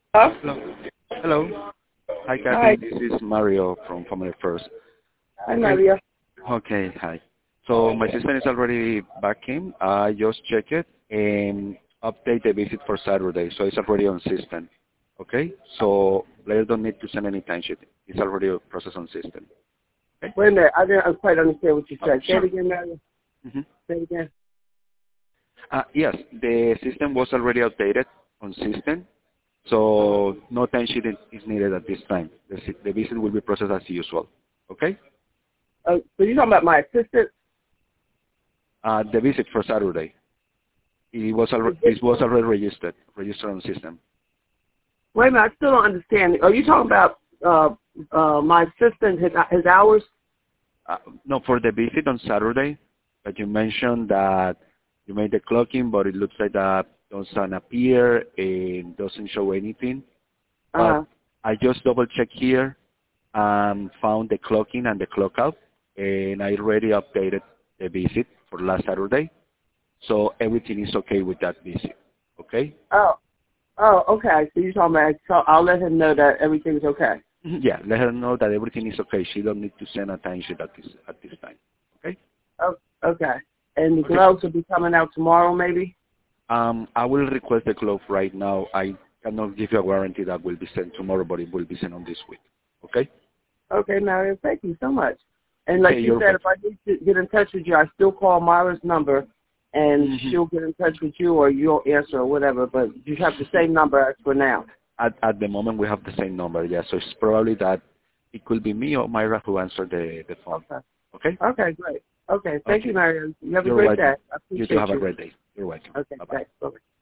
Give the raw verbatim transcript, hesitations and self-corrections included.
Huh? Hello. Hello. Hi, Hi. Kathy. This is Mario from Family First. Hi, Okay. Maria. Okay. Hi. So my system is already back in. I just checked it and update the visit for Saturday. So it's already on system. Okay. So later don't need to send any timesheet. It's already processed on system. Okay. Wait a minute. I didn't quite understand what you Oh, said. Say it sure. again, Maria. Mm-hmm. Say it again. Uh, yes, the system was already updated on system. So no timesheet is is needed at this time. The, si- the visit will be processed as usual. Okay. Uh, so you're talking about my assistant? Uh, the visit for Saturday. It was Is already, it- it was already registered, registered on system. Wait a minute. I still don't understand. Are you talking about uh, uh, my assistant, his, his hours? Uh, no, for the visit on Saturday, but you mentioned that you made the clocking, but it looks like that doesn't appear and doesn't show anything. But Uh-huh. I just double checked here and found the clocking and the clock out, and I already updated the visit for last Saturday. So everything is okay with that visit. Okay? Oh. Oh, okay. So you're talking about, so I'll let him know that everything's okay. Mhm. Yeah, let her know that everything is okay. She don't need to send a timesheet at this at this time. Okay? Oh, okay. And the Okay. gloves will be coming out tomorrow, maybe? Um, I will request the glove right now. I cannot give you a guarantee that will be sent tomorrow, but it will be sent on this week. Okay? Okay, Maria. Thank you so much. And Okay, like you you're said, if welcome. I need to get in touch with you, I still call Myra's number, and hmm she'll get in touch with you, or you'll answer or whatever. But you have the same number as for now. At at the moment we have the same number. Yeah, so it's probably that it could be me or Myra who answered the the phone. Okay. Okay? Okay, great. Okay, thank you, Okay. Maria. You have a You're great day. welcome. I You too. appreciate Have a you. great day. You're welcome. Okay, Bye bye. thanks. Bye.